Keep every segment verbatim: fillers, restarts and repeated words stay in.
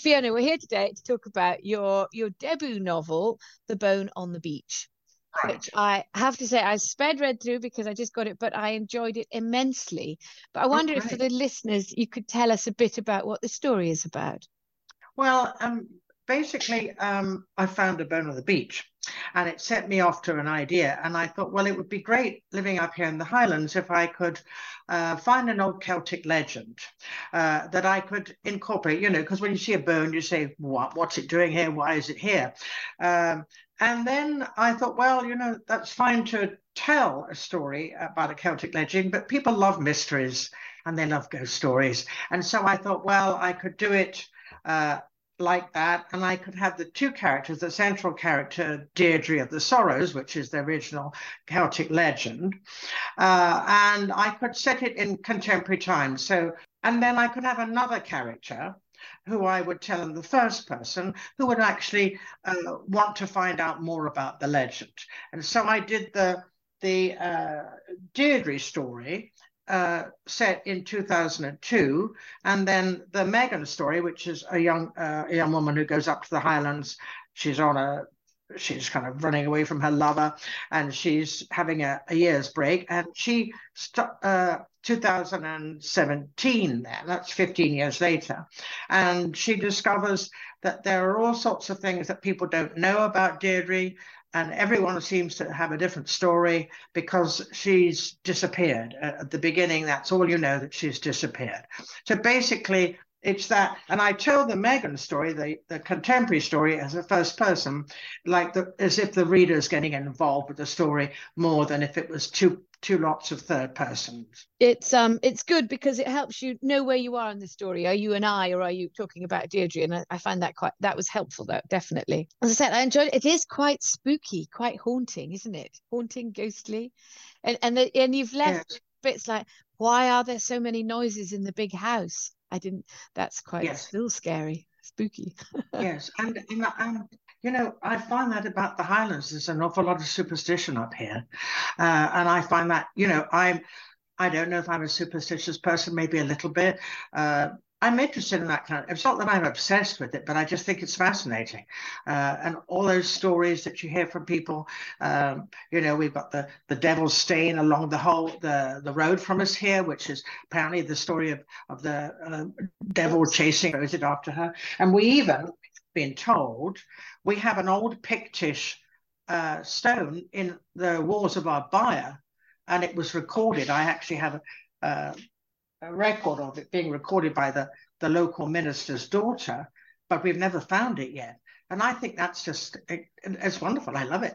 Fiona, we're here today to talk about your your debut novel, The Bone on the Beach, which Right. I have to say I sped read through because I just got it, but I enjoyed it immensely. But I Oh, wonder if for great. the listeners you could tell us a bit about what the story is about. Well, um, basically, um, I found a bone on the beach, and it set me off to an idea. And I thought, well, it would be great living up here in the Highlands if I could uh, find an old Celtic legend uh, that I could incorporate. You know, because when you see a bone, you say, what, what's it doing here? Why is it here? Um, and then I thought, well, you know, that's fine to tell a story about a Celtic legend, but people love mysteries and they love ghost stories. And so I thought, well, I could do it uh, like that, and I could have the two characters, the central character, Deirdre of the Sorrows, which is the original Celtic legend, uh, and I could set it in contemporary times. So, and then I could have another character who I would tell in the first person, who would actually uh, want to find out more about the legend. And so I did the the uh, Deirdre story uh, set in two thousand two, and then the Megan story, which is a young uh, a young woman who goes up to the Highlands. She's on a she's kind of running away from her lover, and she's having a, a year's break, and she uh, two thousand seventeen, then that's fifteen years later, and she discovers that there are all sorts of things that people don't know about Deirdre, and everyone seems to have a different story because she's disappeared. At the beginning, that's all you know, that she's disappeared. So basically, it's that, and I tell the Megan story, the, the contemporary story, as a first person, like the, as if the reader is getting involved with the story more than if it was two two lots of third persons. It's um it's good because it helps you know where you are in the story. Are you an I or are you talking about Deirdre? And I, I find that quite that was helpful though, definitely. As I said, I enjoyed it. It is quite spooky, quite haunting, isn't it? Haunting, ghostly. And and the, and you've Yes, left bits like, why are there so many noises in the big house? I didn't that's quite yes. still scary, spooky. Yes, and, and and you know, I find that about the Highlands. There's an awful lot of superstition up here, uh, and I find that you know, I'm I don't know if I'm a superstitious person, maybe a little bit. Uh, I'm interested in that kind of. It's not that I'm obsessed with it, but I just think it's fascinating, uh, and all those stories that you hear from people. Um, you know, we've got the the Devil's Stain along the whole the the road from us here, which is apparently the story of of the uh, devil chasing goes it after her, and we even been told we have an old Pictish uh, stone in the walls of our byre, and it was recorded. I actually have a, uh, a record of it being recorded by the, the local minister's daughter, but we've never found it yet. And I think that's just, it, it's wonderful. I love it.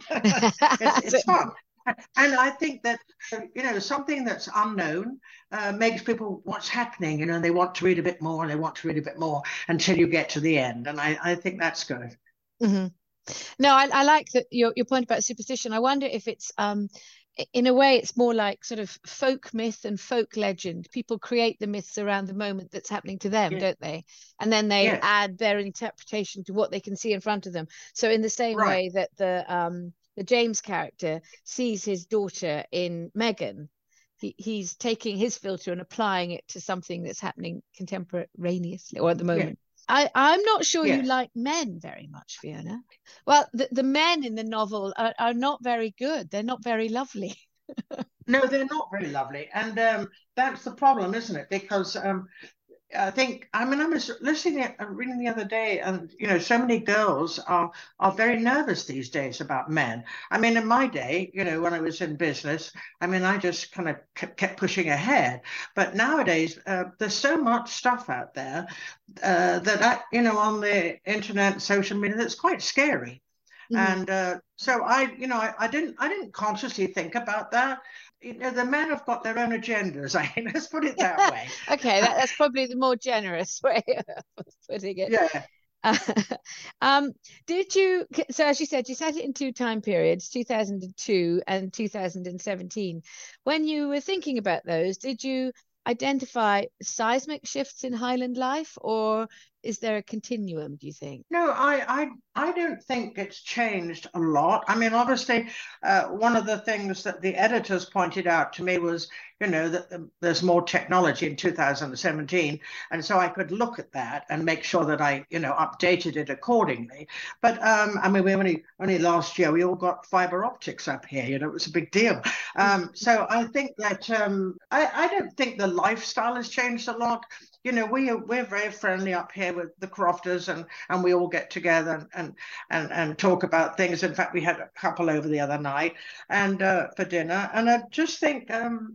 it's, it's fun. And I think that, you know, something that's unknown uh, makes people what's happening, you know, they want to read a bit more and they want to read a bit more until you get to the end. And I, I think that's good. Mm-hmm. No, I, I like that your your point about superstition. I wonder if it's um in a way it's more like sort of folk myth and folk legend. People create the myths around the moment that's happening to them, Yeah. don't they? And then they Yes. add their interpretation to what they can see in front of them. So in the same Right. way that the um the James character sees his daughter in Megan, he, he's taking his filter and applying it to something that's happening contemporaneously or at the Yeah. moment. I, I'm not sure you Yes. like men very much, Fiona. Well, the, the men in the novel are, are not very good. They're not very lovely. No, they're not very lovely, and um, that's the problem, isn't it? Because um, I think I mean I was listening at, uh, reading the other day, and you know, so many girls are are very nervous these days about men. I mean, in my day, you know, when I was in business, I mean, I just kind of kept pushing ahead. But nowadays, uh, there's so much stuff out there uh, that I, you know, on the internet, social media, that's quite scary. Mhm. And uh, so I, you know, I, I didn't, I didn't consciously think about that. You know, the men have got their own agendas. I mean, let's put it that way. Okay, that, that's probably the more generous way of putting it. Yeah, Uh, um, did you, so as you said, you set it in two time periods, two thousand two and two thousand seventeen. When you were thinking about those, did you identify seismic shifts in Highland life, or is there a continuum, do you think? No, I, I, I don't think it's changed a lot. I mean, obviously, uh, one of the things that the editors pointed out to me was, you know, that there's more technology in two thousand seventeen. And so I could look at that and make sure that I, you know, updated it accordingly. But, um, I mean, we only, only last year, we all got fiber optics up here, you know, it was a big deal. Um, so I think that, um, I, I don't think the lifestyle has changed a lot. You know, we are, we're very friendly up here with the Crofters, and, and we all get together and, and, and talk about things. In fact, we had a couple over the other night and uh, for dinner. And I just think, um,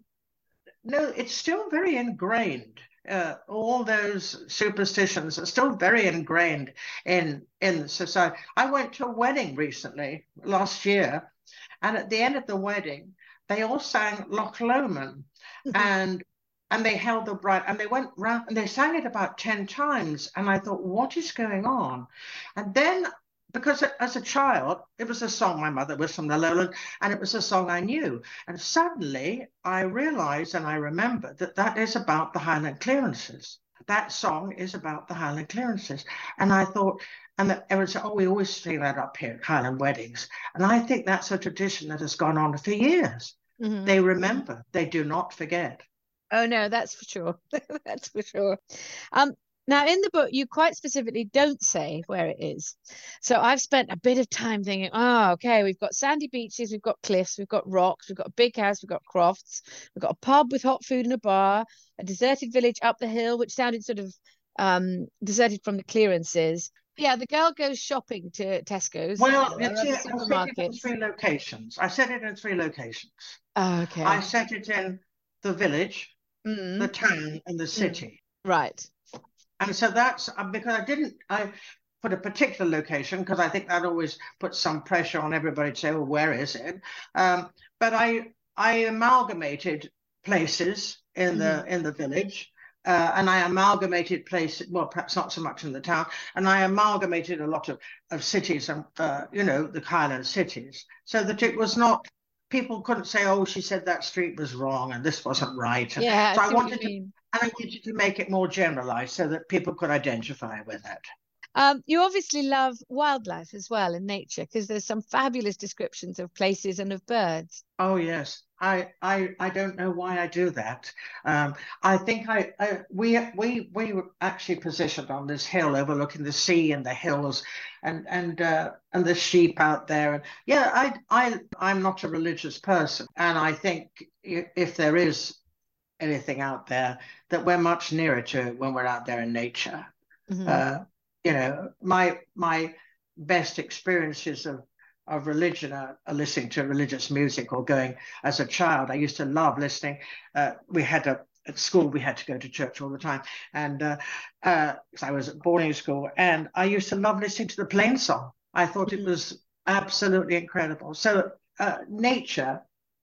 no, it's still very ingrained. Uh, all those superstitions are still very ingrained in, in society. I went to a wedding recently, last year, and at the end of the wedding, they all sang Loch Lomond. and And they held the bride, and they went round, and they sang it about ten times. And I thought, what is going on? And then, because as a child, it was a song, my mother was from the lowland, and it was a song I knew. And suddenly I realized and I remembered that that is about the Highland clearances. That song is about the Highland clearances. And I thought, and that it was, oh, we always sing that up here at Highland weddings. And I think that's a tradition that has gone on for years. Mm-hmm. They remember, they do not forget. Oh, no, that's for sure. That's for sure. Um, now, in the book, you quite specifically don't say where it is. So I've spent a bit of time thinking, oh, okay, we've got sandy beaches, we've got cliffs, we've got rocks, we've got a big house, we've got crofts, we've got a pub with hot food and a bar, a deserted village up the hill, which sounded sort of um, deserted from the clearances. Yeah, the girl goes shopping to Tesco's. Well, it's in, I said it in three locations. I said it in three locations. Oh, okay. I set it in the village, mm. the town, and the city. Mm. Right. And so that's because I didn't, I put a particular location because I think that always puts some pressure on everybody to say, well, where is it? Um, but I I amalgamated places in the mm. in the village. Uh, and I amalgamated places, well, perhaps not so much in the town, and I amalgamated a lot of, of cities, and uh, you know, the Highland cities, so that it was not, people couldn't say, oh, she said that street was wrong and this wasn't right. And yeah, so I I wanted to, and I wanted to make it more generalized so that people could identify with it. Um, you obviously love wildlife as well in nature, because there's some fabulous descriptions of places and of birds. Oh, yes. I I, I don't know why I do that. Um, I think I, I we we we were actually positioned on this hill overlooking the sea and the hills and and uh, and the sheep out there. And yeah, I I I'm not a religious person, and I think if there is anything out there, that we're much nearer to it when we're out there in nature. Mm-hmm. Uh, You know, my my best experiences of, of religion are, are listening to religious music or going as a child. I used to love listening. Uh, we had a, at school, we had to go to church all the time. And uh, uh, I was at boarding school, and I used to love listening to the plain song. I thought it was absolutely incredible. So uh, nature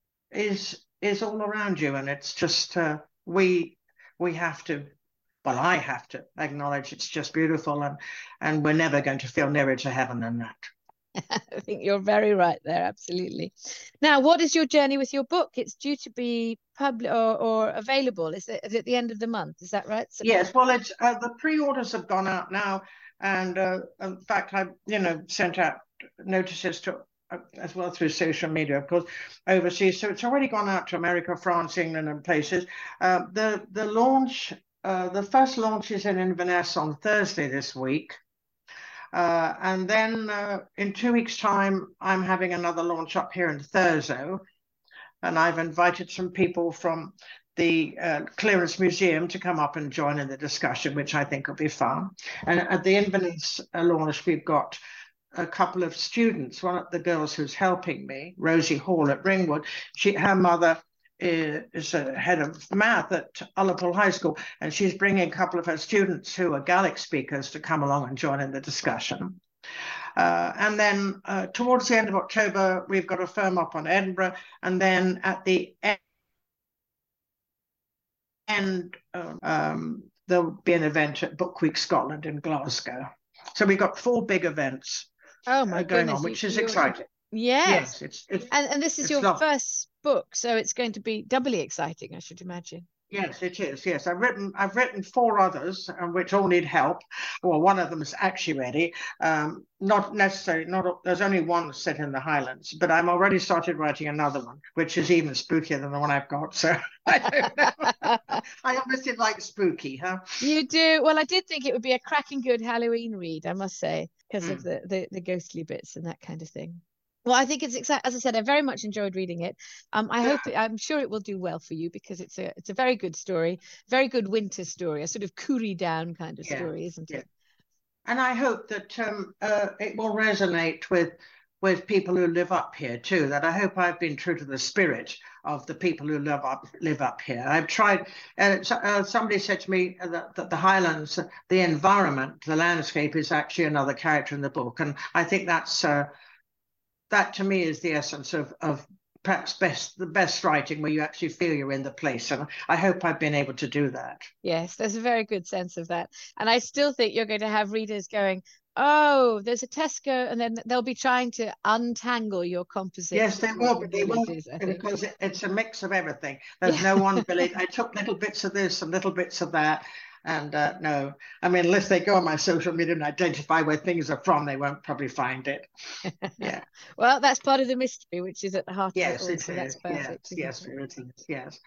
is is all around you, and it's just, uh, we we have to, well, I have to acknowledge it's just beautiful, and, and we're never going to feel nearer to heaven than that. I think you're very right there, absolutely. Now, what is your journey with your book? It's due to be public or, or available. Is it, is it at the end of the month? Is that right? So yes, well, it's uh, the pre-orders have gone out now, and uh, in fact, I you know sent out notices to uh, as well through social media, of course, overseas. So it's already gone out to America, France, England, and places. Uh, the the launch. Uh, the first launch is in Inverness on Thursday this week. Uh, and then uh, in two weeks' time, I'm having another launch up here in Thurso. And I've invited some people from the uh, Clearance Museum to come up and join in the discussion, which I think will be fun. And at the Inverness uh, launch, we've got a couple of students. One of the girls who's helping me, Rosie Hall at Ringwood, she, her mother is a head of math at Ullapool High School, and she's bringing a couple of her students who are Gaelic speakers to come along and join in the discussion. Uh, and then uh, towards the end of October, we've got a firm up on Edinburgh, and then at the end, um, there'll be an event at Book Week Scotland in Glasgow. So we've got four big events oh my uh, going goodness. on, which you, is exciting. Yes, yes it's, it's and, and this is your lovely. first book, so it's going to be doubly exciting, I should imagine. Yes, it is. Yes, I've written I've written four others, um, which all need help. Well, one of them is actually ready. Um, not necessarily. Not there's only one set in the Highlands, but I'm already started writing another one, which is even spookier than the one I've got. So I don't know. I obviously like spooky, huh? You do. Well, I did think it would be a cracking good Halloween read, I must say, because of Mm. the, the the ghostly bits and that kind of thing. Well, I think it's exact. As I said, I very much enjoyed reading it. Um, I hope it, I'm sure it will do well for you because it's a it's a very good story, very good winter story, a sort of coolie down kind of Yeah, story, isn't yeah. it? And I hope that um, uh, it will resonate with with people who live up here too. That I hope I've been true to the spirit of the people who live up live up here. I've tried. Uh, so- uh, somebody said to me that, that the Highlands, the environment, the landscape, is actually another character in the book, and I think that's uh, that to me is the essence of of perhaps best the best writing, where you actually feel you're in the place. And I hope I've been able to do that. Yes, there's a very good sense of that. And I still think you're going to have readers going, oh, there's a Tesco, and then they'll be trying to untangle your composites Yes, of they your, will, your but they won't, villages, I think. because it, it's a mix of everything. There's Yeah. no one village. I took little bits of this and little bits of that. And uh, no, I mean, unless they go on my social media and identify where things are from, they won't probably find it. Yeah. Well, that's part of the mystery, which is at the heart of it Yes, all. it So that's is. Yes, perfect, isn't yes, it? it is. Yes.